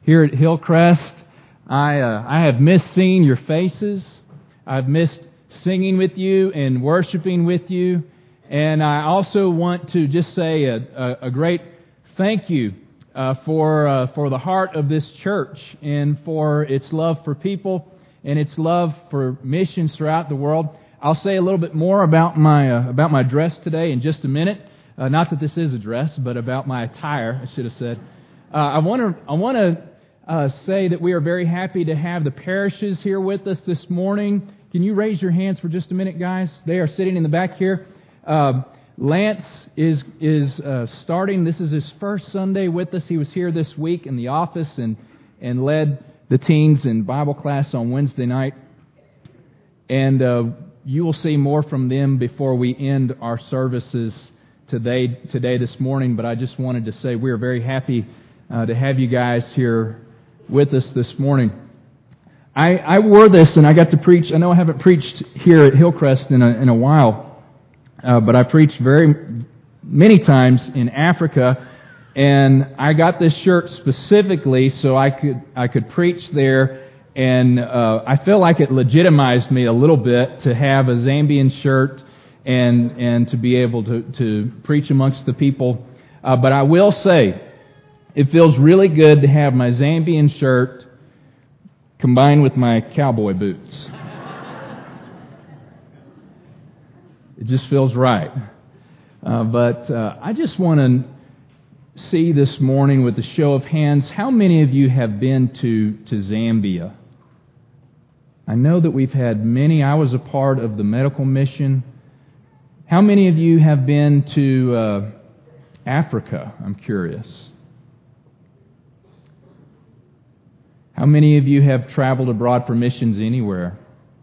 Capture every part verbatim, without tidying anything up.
here at Hillcrest. I uh, I have missed seeing your faces. I've missed singing with you and worshiping with you. And I also want to just say a, a, a great thank you uh, for uh, for the heart of this church and for its love for people and its love for missions throughout the world. I'll say a little bit more about my uh, about my dress today in just a minute. Uh, not that this is a dress, but about my attire, I should have said. Uh, I want to I want to uh, say that we are very happy to have the parishes here with us this morning. Can you raise your hands for just a minute, guys? They are sitting in the back here. Uh, Lance is is uh, starting. This is his first Sunday with us. He was here this week in the office and and led the teens in Bible class on Wednesday night. And uh, you will see more from them before we end our services today today this morning. But I just wanted to say we are very happy uh, to have you guys here with us this morning. I, I wore this and I got to preach. I know I haven't preached here at Hillcrest in a in a while. Uh, but I preached very many times in Africa, and I got this shirt specifically so I could I could preach there, and uh, I feel like it legitimized me a little bit to have a Zambian shirt and and to be able to, to preach amongst the people. Uh, but I will say, it feels really good to have my Zambian shirt combined with my cowboy boots. It just feels right. Uh, but uh, I just want to see this morning with a show of hands, how many of you have been to, to Zambia? I know that we've had many. I was a part of the medical mission. How many of you have been to uh, Africa? I'm curious. How many of you have traveled abroad for missions anywhere?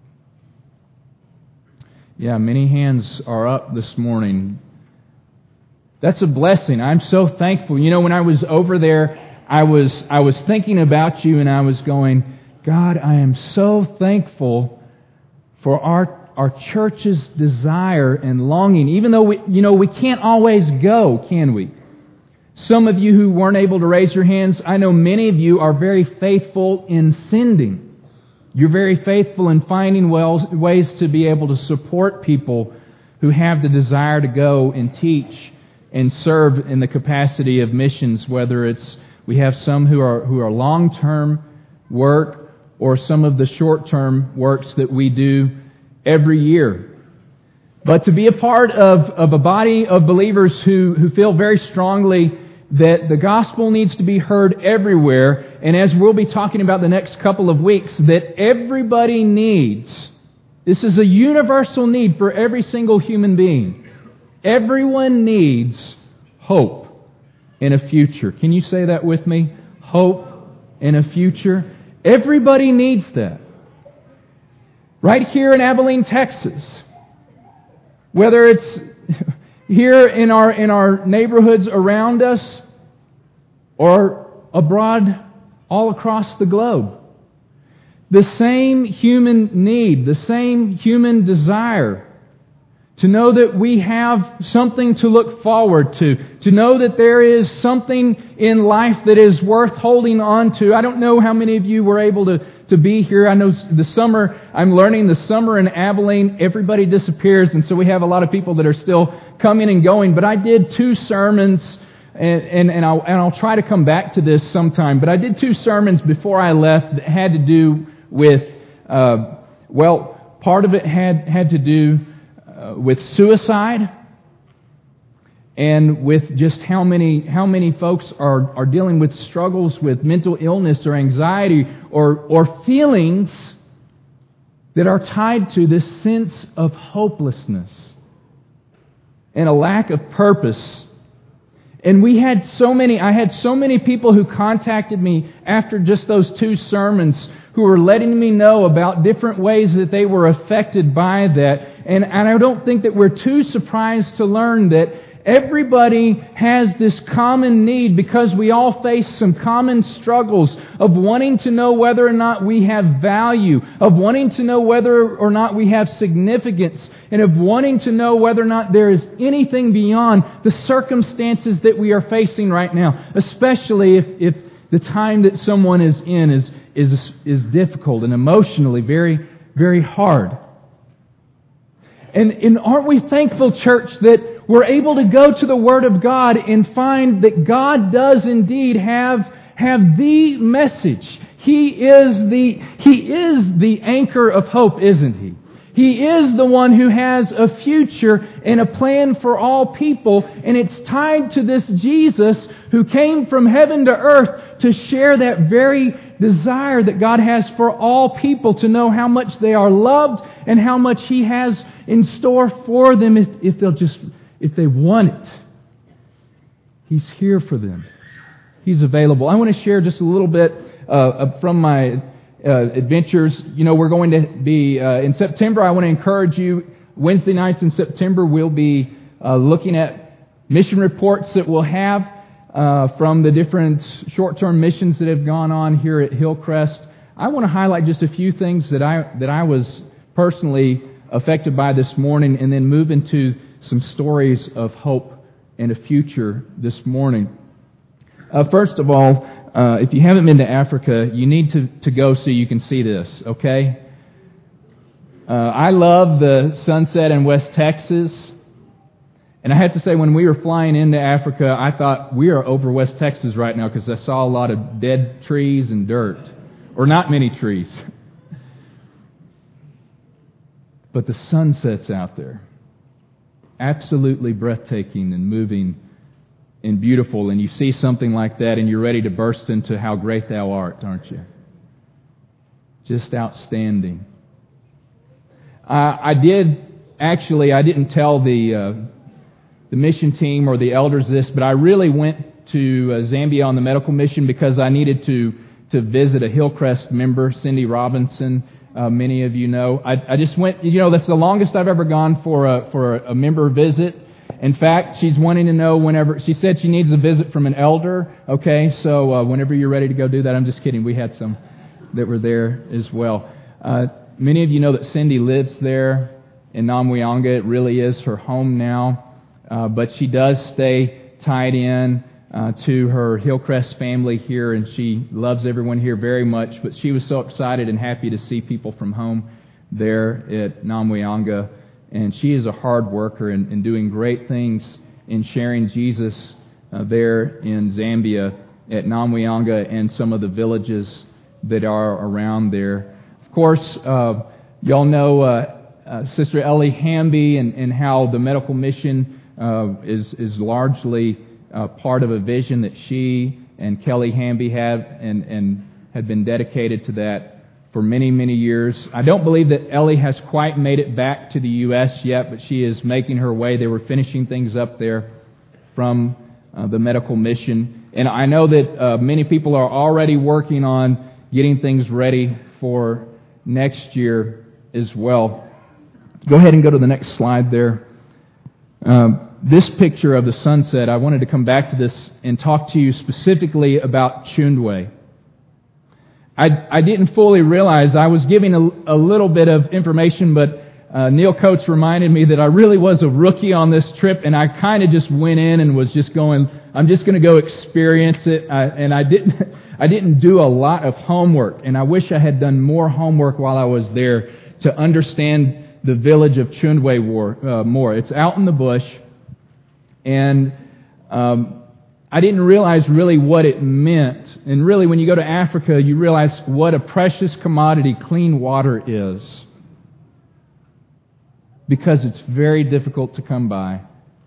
Yeah, many hands are up this morning. That's a blessing. I'm so thankful. You know, when I was over there, I was I was thinking about you and I was going, God, I am so thankful for our our church's desire and longing. Even though we, you know, we can't always go, can we? Some of you who weren't able to raise your hands, I know many of you are very faithful in sending. You're very faithful in finding ways to be able to support people who have the desire to go and teach and serve in the capacity of missions, whether it's we have some who are who are long-term work or some of the short-term works that we do every year. But to be a part of, of a body of believers who, who feel very strongly that the gospel needs to be heard everywhere, and as we'll be talking about the next couple of weeks, that everybody needs, this is a universal need for every single human being. Everyone needs hope in a future. Can you say that with me? Hope in a future. Everybody needs that. Right here in Abilene, Texas, whether it's here in our in our neighborhoods around us or abroad all across the globe. The same human need, the same human desire to know that we have something to look forward to, to know that there is something in life that is worth holding on to. I don't know how many of you were able to, to be here. I know the summer, I'm learning the summer in Abilene, everybody disappears, and so we have a lot of people that are still coming and going. But I did two sermons, and, and, and, I'll, and I'll try to come back to this sometime, but I did two sermons before I left that had to do with, uh, well, part of it had, had to do uh, with suicide and with just how many how many folks are, are dealing with struggles with mental illness or anxiety or or feelings that are tied to this sense of hopelessness and a lack of purpose. And we had so many, I had so many people who contacted me after just those two sermons who were letting me know about different ways that they were affected by that. And, and I don't think that we're too surprised to learn that everybody has this common need because we all face some common struggles of wanting to know whether or not we have value, of wanting to know whether or not we have significance, and of wanting to know whether or not there is anything beyond the circumstances that we are facing right now, especially if, if The time that someone is in is, is, is difficult and emotionally very, very hard. And, and aren't we thankful, church, that we're able to go to the Word of God and find that God does indeed have, have the message. He is the, He is the anchor of hope, isn't He? He is the one who has a future and a plan for all people, and it's tied to this Jesus who came from heaven to earth to share that very desire that God has for all people, to know how much they are loved and how much He has in store for them if, if they'll just, if they want it. He's here for them. He's available. I want to share just a little bit uh, from my Uh, adventures. You know, we're going to be, uh, in September, I want to encourage you, Wednesday nights in September, we'll be uh, looking at mission reports that we'll have uh, from the different short-term missions that have gone on here at Hillcrest. I want to highlight just a few things that I that I was personally affected by this morning, and then move into some stories of hope and a future this morning. Uh, first of all, Uh, if you haven't been to Africa, you need to, to go so you can see this, okay? Uh, I love the sunset in West Texas. And I have to say, when we were flying into Africa, I thought we are over West Texas right now because I saw a lot of dead trees and dirt. Or not many trees. But the sunsets out there, absolutely breathtaking and moving and beautiful, and you see something like that and you're ready to burst into how great thou art, aren't you? Just outstanding. Uh, I did, actually, I didn't tell the uh, the mission team or the elders this, but I really went to uh, Zambia on the medical mission because I needed to, to visit a Hillcrest member, Cindy Robinson. Uh, many of you know. I, I just went, you know, that's the longest I've ever gone for a, for a, a member visit. In fact, she's wanting to know whenever, she said she needs a visit from an elder, okay, so uh, whenever you're ready to go do that, I'm just kidding, we had some that were there as well. Uh, many of you know that Cindy lives there in Namwianga. It really is her home now, uh, but she does stay tied in uh, to her Hillcrest family here, and she loves everyone here very much, but she was so excited and happy to see people from home there at Namwianga. And she is a hard worker and, and doing great things in sharing Jesus uh, there in Zambia at Namwianga and some of the villages that are around there. Of course, uh, y'all know uh, uh, Sister Ellie Hamby and, and how the medical mission uh, is, is largely uh, part of a vision that she and Kelly Hamby have and, and had been dedicated to that for many, many years. I don't believe that Ellie has quite made it back to the U S yet, but she is making her way. They were finishing things up there from uh, the medical mission. And I know that uh, many people are already working on getting things ready for next year as well. Go ahead and go to the next slide there. Um, this picture of the sunset, I wanted to come back to this and talk to you specifically about Chundwe. I, I didn't fully realize, I was giving a, a little bit of information, but uh, Neil Coates reminded me that I really was a rookie on this trip, and I kind of just went in and was just going, I'm just going to go experience it, I, and I didn't I didn't do a lot of homework, and I wish I had done more homework while I was there to understand the village of Chundwe war, uh, more. It's out in the bush, and um I didn't realize really what it meant. And really, when you go to Africa, you realize what a precious commodity clean water is. Because it's very difficult to come by.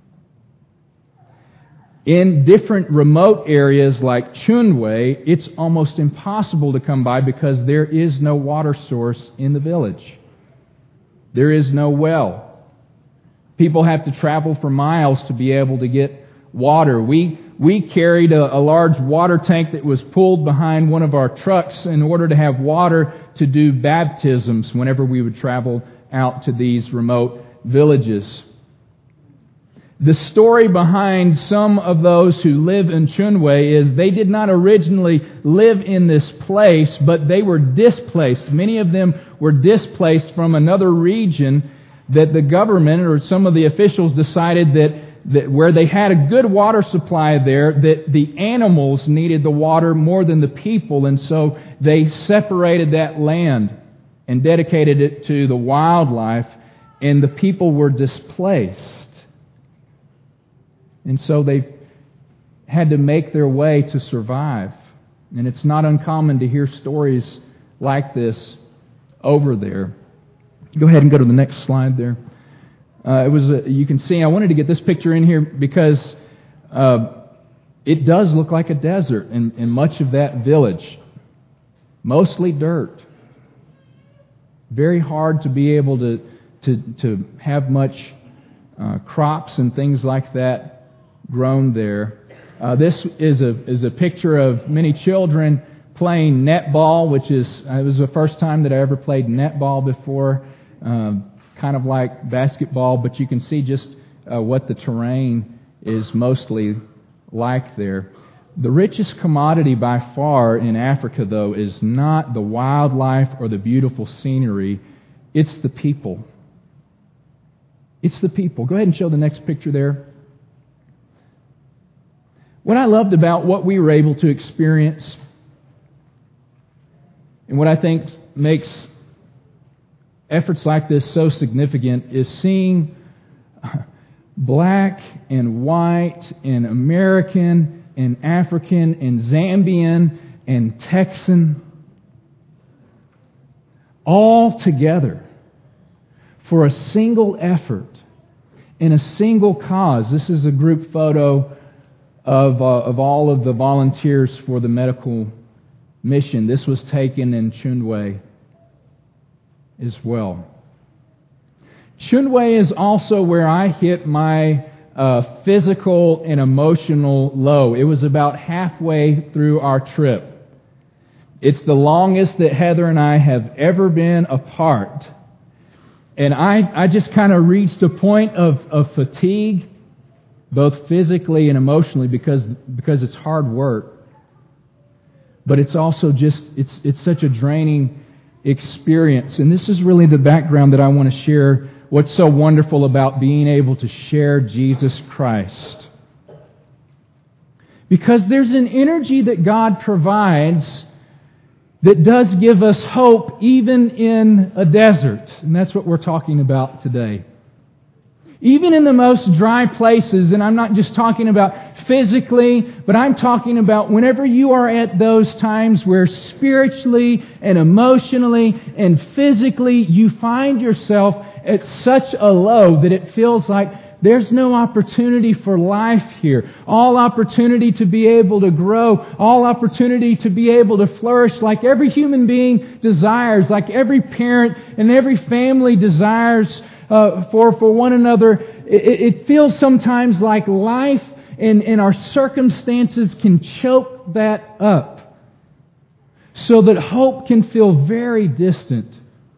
In different remote areas like Chundwe, it's almost impossible to come by because there is no water source in the village. There is no well. People have to travel for miles to be able to get water. We We carried a, a large water tank that was pulled behind one of our trucks in order to have water to do baptisms whenever we would travel out to these remote villages. The story behind some of those who live in Chundwe is they did not originally live in this place, but they were displaced. Many of them were displaced from another region that the government or some of the officials decided that that where they had a good water supply there, that the animals needed the water more than the people, and so they separated that land and dedicated it to the wildlife, and the people were displaced. And so they had to make their way to survive. And it's not uncommon to hear stories like this over there. Go ahead and go to the next slide there. Uh, it was a, you can see, I wanted to get this picture in here because uh, it does look like a desert in, in much of that village. Mostly dirt. Very hard to be able to, to, to have much uh, crops and things like that grown there. Uh, this is a is a picture of many children playing netball, which is, it was the first time that I ever played netball before. Um, kind of like basketball, but you can see just uh, what the terrain is mostly like there. The richest commodity by far in Africa, though, is not the wildlife or the beautiful scenery. It's the people. It's the people. Go ahead and show the next picture there. What I loved about what we were able to experience, and what I think makes efforts like this so significant, is seeing black and white and American and African and Zambian and Texan all together for a single effort in a single cause. This is a group photo of, uh, of all of the volunteers for the medical mission. This was taken in Chundwe as well. Chundwe is also where I hit my uh, physical and emotional low. It was about halfway through our trip. It's the longest that Heather and I have ever been apart. And I, I just kind of reached a point of, of fatigue, both physically and emotionally, because, because it's hard work. But it's also just, it's, it's such a draining experience. And this is really the background that I want to share, what's so wonderful about being able to share Jesus Christ. Because there's an energy that God provides that does give us hope even in a desert. And that's what we're talking about today. Even in the most dry places, and I'm not just talking about physically, but I'm talking about whenever you are at those times where spiritually and emotionally and physically you find yourself at such a low that it feels like there's no opportunity for life here. All opportunity to be able to grow. All opportunity to be able to flourish like every human being desires, like every parent and every family desires uh, for, for one another. It, it feels sometimes like life and, and our circumstances can choke that up, so that hope can feel very distant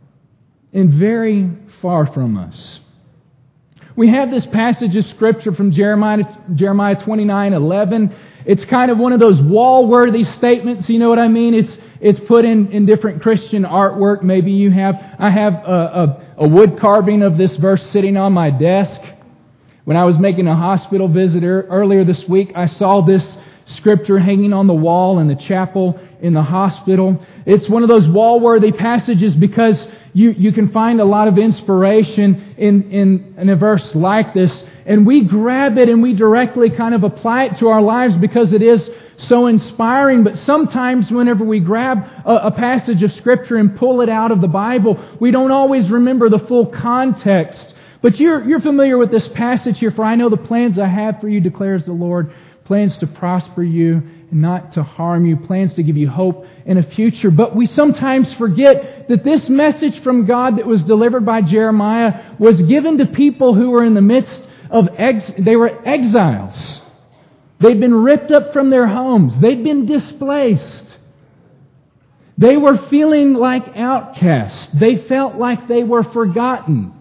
and very far from us. We have this passage of Scripture from Jeremiah, Jeremiah twenty-nine eleven. It's kind of one of those wall-worthy statements, you know what I mean? It's it's put in, in different Christian artwork. Maybe you have, I have a, a, a wood carving of this verse sitting on my desk. When I was making a hospital visit earlier this week, I saw this Scripture hanging on the wall in the chapel in the hospital. It's one of those wall-worthy passages because You, you can find a lot of inspiration in, in, in a verse like this. And we grab it and we directly kind of apply it to our lives because it is so inspiring. But sometimes whenever we grab a, a passage of Scripture and pull it out of the Bible, we don't always remember the full context. But you're, you're familiar with this passage here. For I know the plans I have for you, declares the Lord. Plans to prosper you and not to harm you. Plans to give you hope in a future. But we sometimes forget that this message from God that was delivered by Jeremiah was given to people who were in the midst of ex- they were exiles. They'd been ripped up from their homes. They'd been displaced. They were feeling like outcasts. They felt like they were forgotten.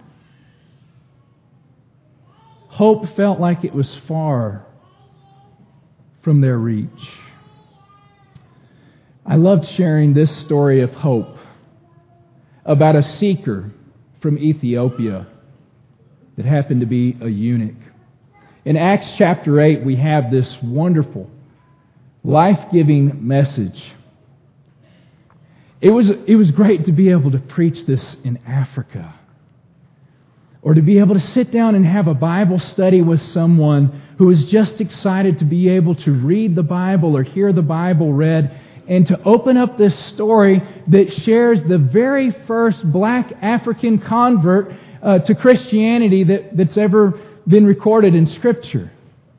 Hope felt like it was far from their reach. I loved sharing this story of hope about a seeker from Ethiopia that happened to be a eunuch. in Acts chapter eight, we have this wonderful, life-giving message. It was, it was great to be able to preach this in Africa, or to be able to sit down and have a Bible study with someone who is just excited to be able to read the Bible or hear the Bible read, and to open up this story that shares the very first black African convert uh, to Christianity that, that's ever been recorded in Scripture.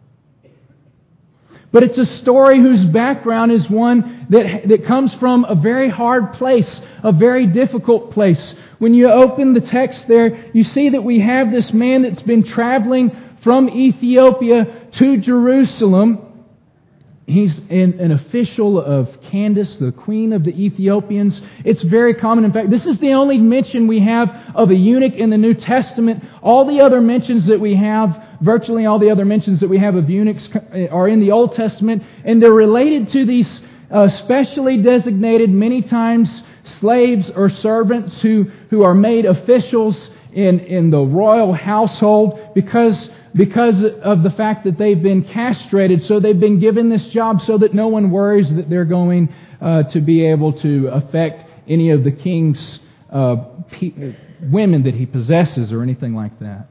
But it's a story whose background is one that, that comes from a very hard place, a very difficult place. When you open the text there, you see that we have this man that's been traveling from Ethiopia to Jerusalem. He's an, an official of Candace, the queen of the Ethiopians. It's very common. In fact, this is the only mention we have of a eunuch in the New Testament. All the other mentions that we have, virtually all the other mentions that we have of eunuchs are in the Old Testament, and they're related to these uh, specially designated, many times slaves or servants who, who are made officials in, in the royal household because Because of the fact that they've been castrated, so they've been given this job so that no one worries that they're going uh, to be able to affect any of the king's uh, pe- women that he possesses or anything like that.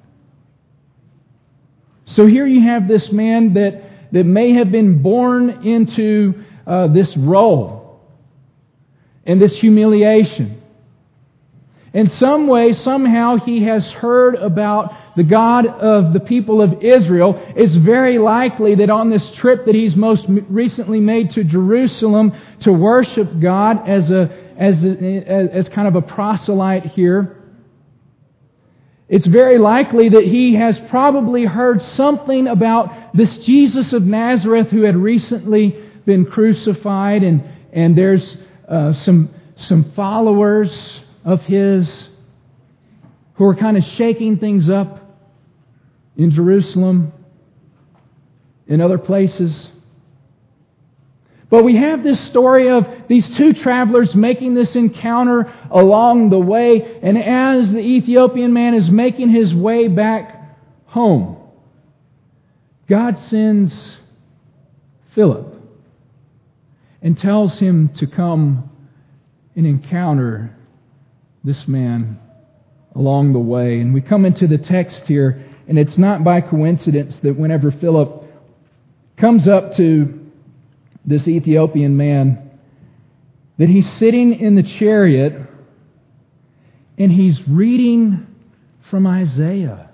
So here you have this man that, that may have been born into uh, this role and this humiliation. In some way, somehow, he has heard about the God of the people of Israel. It's very likely that on this trip that he's most recently made to Jerusalem to worship God as a as a, as kind of a proselyte here, it's very likely that he has probably heard something about this Jesus of Nazareth who had recently been crucified, and and there's uh, some some followers of his who are kind of shaking things up in Jerusalem, in other places. But we have this story of these two travelers making this encounter along the way, and as the Ethiopian man is making his way back home, God sends Philip and tells him to come and encounter this man along the way. And we come into the text here, and it's not by coincidence that whenever Philip comes up to this Ethiopian man, that he's sitting in the chariot and he's reading from Isaiah.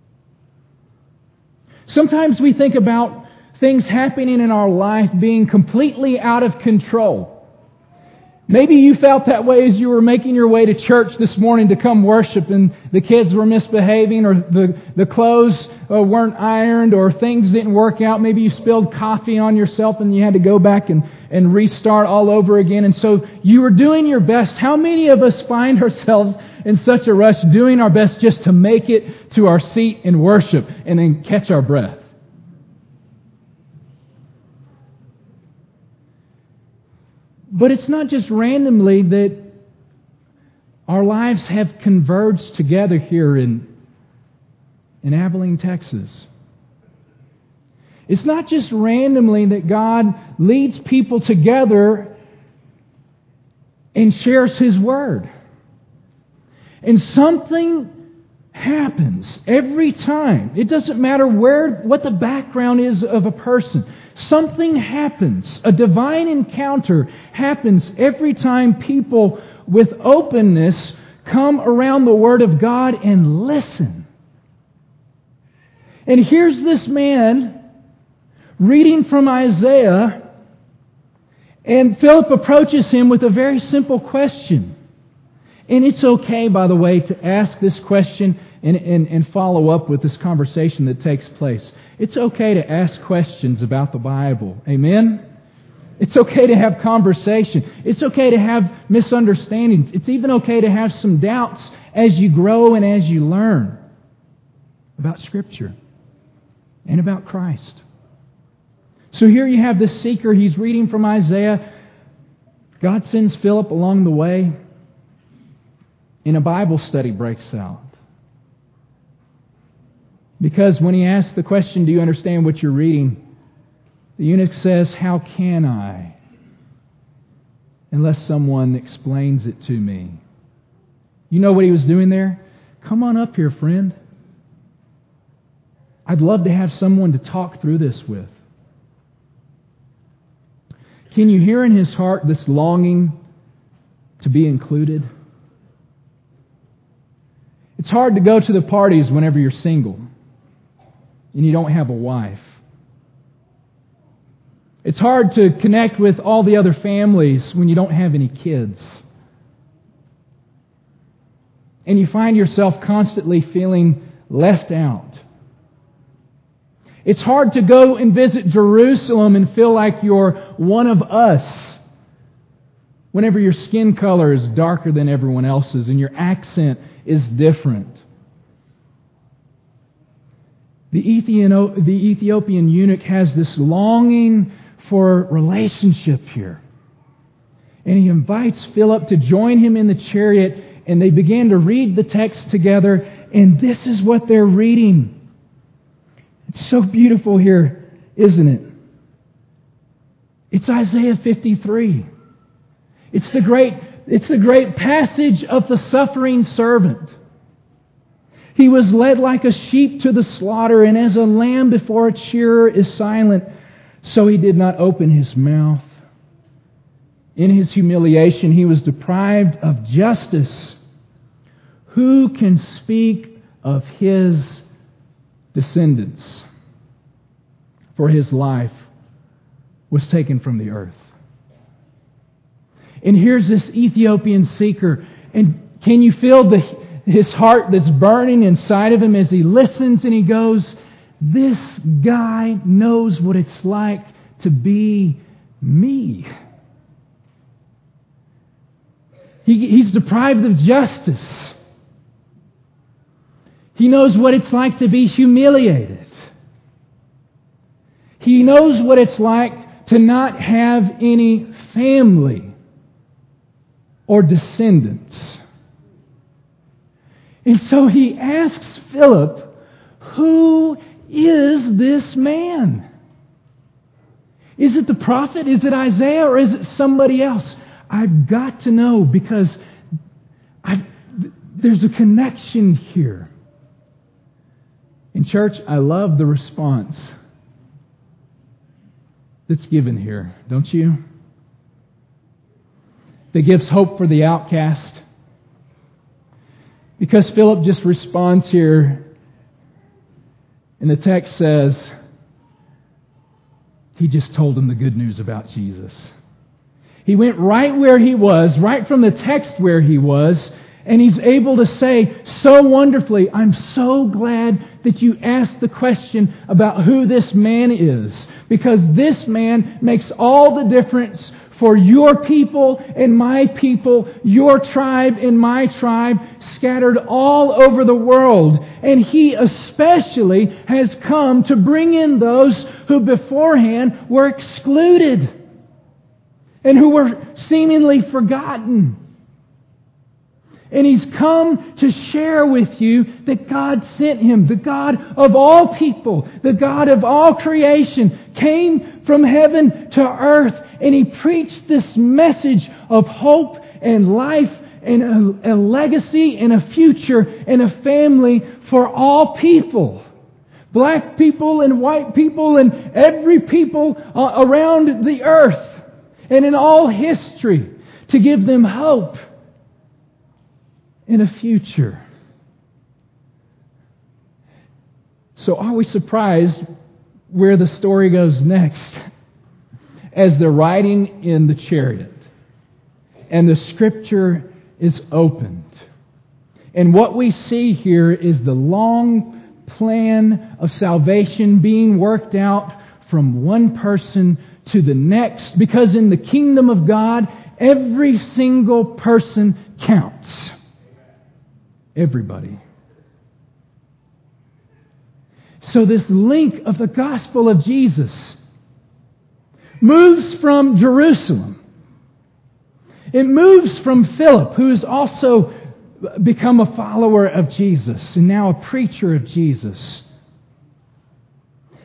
Sometimes we think about things happening in our life being completely out of control. Maybe you felt that way as you were making your way to church this morning to come worship, and the kids were misbehaving, or the, the clothes uh, weren't ironed, or things didn't work out. Maybe you spilled coffee on yourself and you had to go back and, and restart all over again. And so you were doing your best. How many of us find ourselves in such a rush doing our best just to make it to our seat in worship and then catch our breath? But it's not just randomly that our lives have converged together here in, in Abilene, Texas. It's not just randomly that God leads people together and shares His Word. And something happens every time. It doesn't matter where, what the background is of a person. Something happens. A divine encounter happens every time people with openness come around the Word of God and listen. And here's this man reading from Isaiah, and Philip approaches him with a very simple question. And it's okay, by the way, to ask this question and, and, and follow up with this conversation that takes place. It's okay to ask questions about the Bible. Amen? It's okay to have conversation. It's okay to have misunderstandings. It's even okay to have some doubts as you grow and as you learn about Scripture and about Christ. So here you have this seeker. He's reading from Isaiah. God sends Philip along the way, and a Bible study breaks out. Because when he asks the question, do you understand what you're reading? The eunuch says, how can I? Unless someone explains it to me. You know what he was doing there? Come on up here, friend. I'd love to have someone to talk through this with. Can you hear in his heart this longing to be included? It's hard to go to the parties whenever you're single and you don't have a wife. It's hard to connect with all the other families when you don't have any kids. And you find yourself constantly feeling left out. It's hard to go and visit Jerusalem and feel like you're one of us whenever your skin color is darker than everyone else's and your accent is different. The Ethio- the Ethiopian eunuch has this longing for relationship here. And he invites Philip to join him in the chariot, and they begin to read the text together, and this is what they're reading. It's so beautiful here, isn't it? It's Isaiah fifty-three. It's the great, it's the great passage of the suffering servant. He was led like a sheep to the slaughter, and as a lamb before its shearer is silent, so he did not open his mouth. In his humiliation, he was deprived of justice. Who can speak of his descendants? For his life was taken from the earth. And here's this Ethiopian seeker. And can you feel the, his heart that's burning inside of him as he listens and he goes, this guy knows what it's like to be me. He, he's deprived of justice. He knows what it's like to be humiliated. He knows what it's like to not have any family or descendants. And so he asks Philip, who is this man? Is it the prophet? Is it Isaiah? Or is it somebody else? I've got to know, because I've, there's a connection here. In church, I love the response that's given here, don't you? That gives hope for the outcast. Because Philip just responds here, and the text says, he just told him the good news about Jesus. He went right where he was, right from the text where he was, and he's able to say so wonderfully, I'm so glad that you asked the question about who this man is, because this man makes all the difference for your people and my people, your tribe and my tribe, scattered all over the world. And he especially has come to bring in those who beforehand were excluded and who were seemingly forgotten. And he's come to share with you that God sent him. The God of all people, the God of all creation, came from heaven to earth. And he preached this message of hope and life and a, a legacy and a future and a family for all people. Black people and white people and every people uh, around the earth and in all history, to give them hope in a future. So are we surprised where the story goes next? As they're riding in the chariot and the Scripture is opened. And what we see here is the long plan of salvation being worked out from one person to the next. Because in the kingdom of God, every single person counts. Everybody. So this link of the gospel of Jesus moves from Jerusalem. It moves from Philip, who's also become a follower of Jesus and now a preacher of Jesus.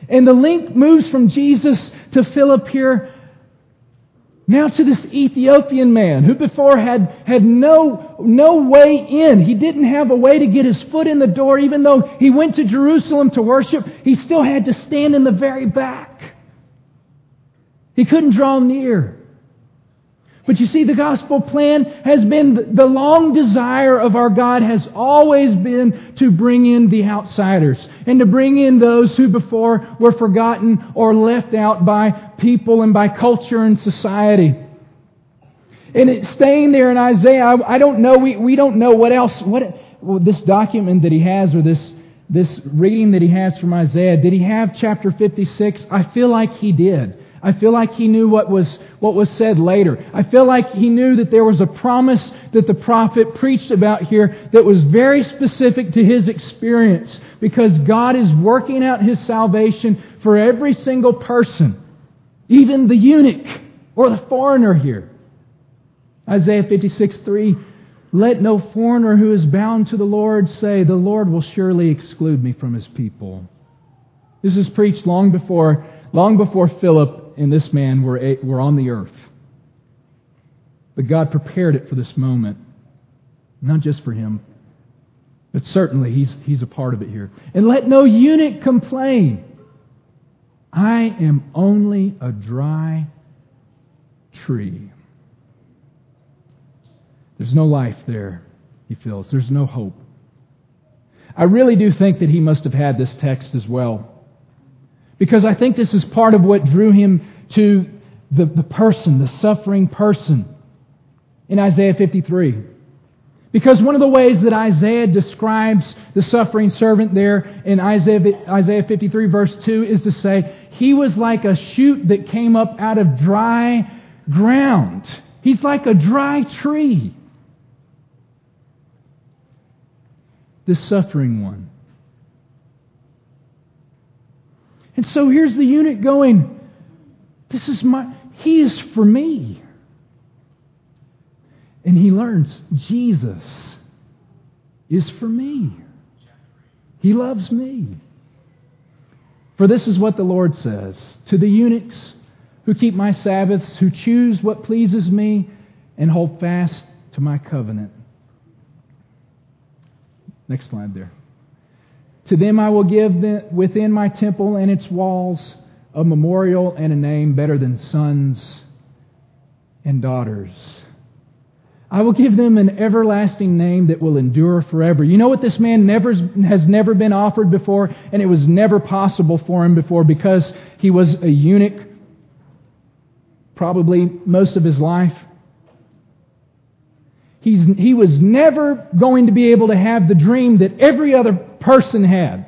And the link moves from Jesus to Philip here, now to this Ethiopian man who before had, had no, no way in. He didn't have a way to get his foot in the door. Even though he went to Jerusalem to worship, he still had to stand in the very back. He couldn't draw near. But you see, the gospel plan has been, the long desire of our God has always been to bring in the outsiders and to bring in those who before were forgotten or left out by people and by culture and society. And it's staying there in Isaiah, I, I don't know, we, we don't know what else, what well, this document that he has or this, this reading that he has from Isaiah, did he have chapter fifty-six? I feel like he did. I feel like he knew what was what was said later. I feel like he knew that there was a promise that the prophet preached about here that was very specific to his experience, because God is working out His salvation for every single person, even the eunuch or the foreigner here. Isaiah fifty-six three, let no foreigner who is bound to the Lord say, the Lord will surely exclude me from His people. This was preached long before, long before Philip and this man were, were on the earth. But God prepared it for this moment. Not just for him, but certainly he's, he's a part of it here. And let no eunuch complain. I am only a dry tree. There's no life there, he feels. There's no hope. I really do think that he must have had this text as well, because I think this is part of what drew him to the, the person, the suffering person in Isaiah fifty-three. Because one of the ways that Isaiah describes the suffering servant there in Isaiah, Isaiah fifty-three verse two is to say, he was like a shoot that came up out of dry ground. He's like a dry tree. This suffering one. And so here's the eunuch going, this is my, He is for me. And he learns, Jesus is for me. He loves me. For this is what the Lord says, to the eunuchs who keep my Sabbaths, who choose what pleases me, and hold fast to my covenant. Next slide there. To them I will give the, within my temple and its walls a memorial and a name better than sons and daughters. I will give them an everlasting name that will endure forever. You know what this man never has never been offered before, and it was never possible for him before because he was a eunuch probably most of his life. He's, he was never going to be able to have the dream that every other person had.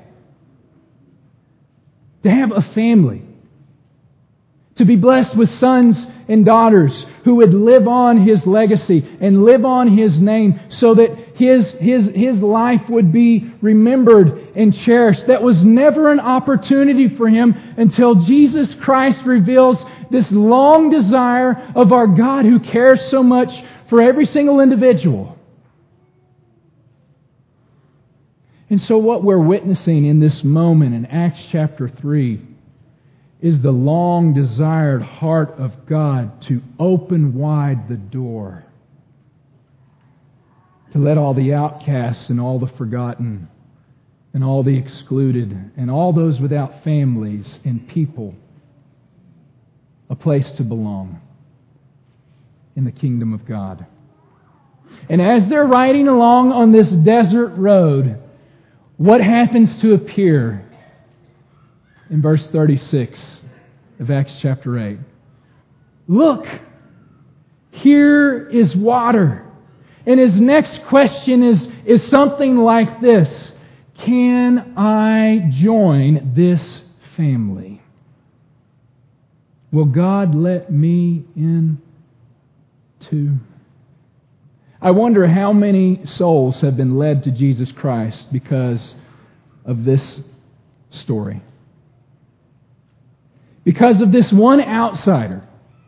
To have a family. To be blessed with sons and daughters who would live on his legacy and live on his name so that his, his, his life would be remembered and cherished. That was never an opportunity for him until Jesus Christ reveals this long desire of our God who cares so much for every single individual. And so what we're witnessing in this moment in Acts chapter three is the long desired heart of God to open wide the door, to let all the outcasts and all the forgotten and all the excluded and all those without families and people a place to belong in the kingdom of God. And as they're riding along on this desert road, what happens to appear in verse thirty-six of Acts chapter eight? Look, here is water. And his next question is, is something like this: can I join this family? Will God let me in too? I wonder how many souls have been led to Jesus Christ because of this story. Because of this one outsider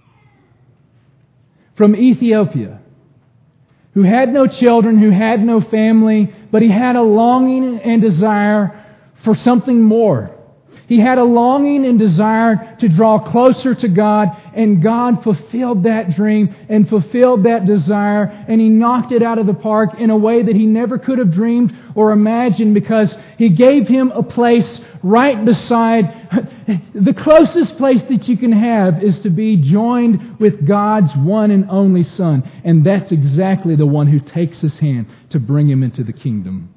from Ethiopia who had no children, who had no family, but he had a longing and desire for something more. He had a longing and desire to draw closer to God, and God fulfilled that dream and fulfilled that desire, and He knocked it out of the park in a way that he never could have dreamed or imagined, because He gave him a place right beside. The closest place that you can have is to be joined with God's one and only Son, and that's exactly the one who takes His hand to bring him into the kingdom.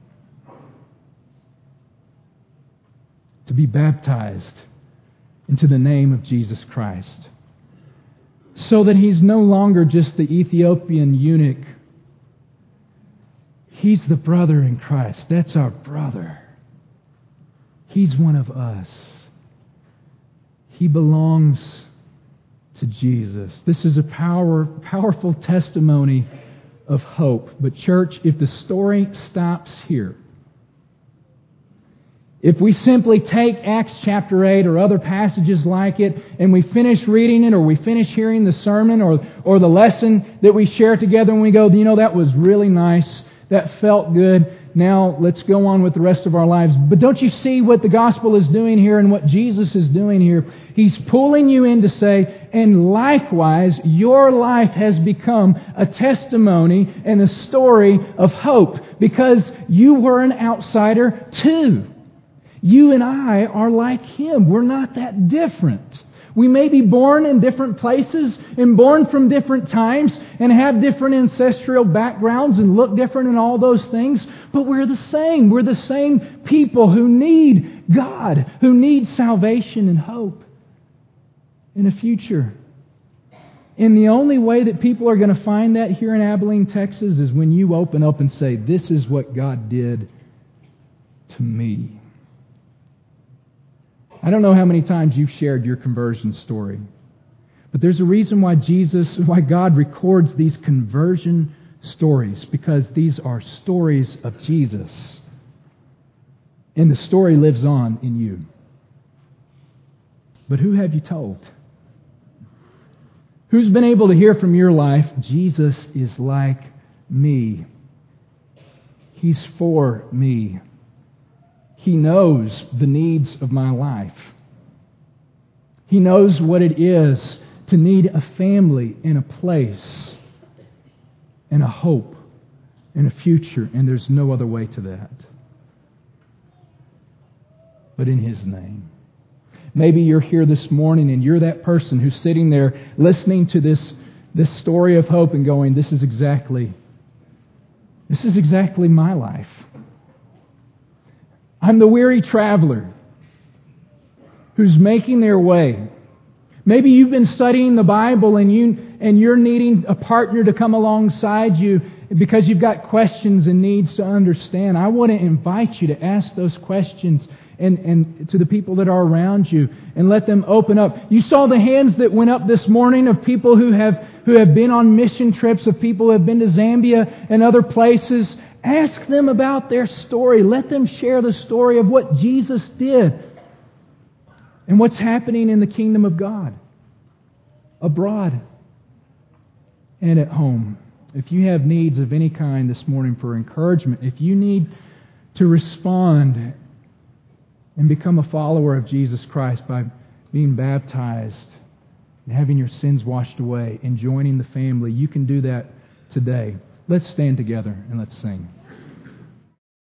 To be baptized into the name of Jesus Christ, so that he's no longer just the Ethiopian eunuch. He's the brother in Christ. That's our brother. He's one of us. He belongs to Jesus. This is a power, powerful testimony of hope. But church, if the story stops here, if we simply take Acts chapter eight or other passages like it, and we finish reading it, or we finish hearing the sermon or, or the lesson that we share together, and we go, you know, that was really nice, that felt good, now let's go on with the rest of our lives. But don't you see what the gospel is doing here and what Jesus is doing here? He's pulling you in to say, and likewise, your life has become a testimony and a story of hope, because you were an outsider too. You and I are like Him. We're not that different. We may be born in different places and born from different times and have different ancestral backgrounds and look different and all those things, but we're the same. We're the same people who need God, who need salvation and hope in a future. And the only way that people are going to find that here in Abilene, Texas, is when you open up and say, this is what God did to me. I don't know how many times you've shared your conversion story, but there's a reason why Jesus, why God records these conversion stories, because these are stories of Jesus. And the story lives on in you. But who have you told? Who's been able to hear from your life, Jesus is like me. He's for me. He knows the needs of my life. He knows what it is to need a family and a place and a hope and a future, and there's no other way to that but in His name. Maybe you're here this morning and you're that person who's sitting there listening to this, this story of hope and going, this is exactly, this is exactly my life. I'm the weary traveler who's making their way. Maybe you've been studying the Bible and you and you're needing a partner to come alongside you because you've got questions and needs to understand. I want to invite you to ask those questions and, and to the people that are around you and let them open up. You saw the hands that went up this morning of people who have who have been on mission trips, of people who have been to Zambia and other places. Ask them about their story. Let them share the story of what Jesus did and what's happening in the kingdom of God, abroad and at home. If you have needs of any kind this morning for encouragement, if you need to respond and become a follower of Jesus Christ by being baptized and having your sins washed away and joining the family, you can do that today. Let's stand together and let's sing.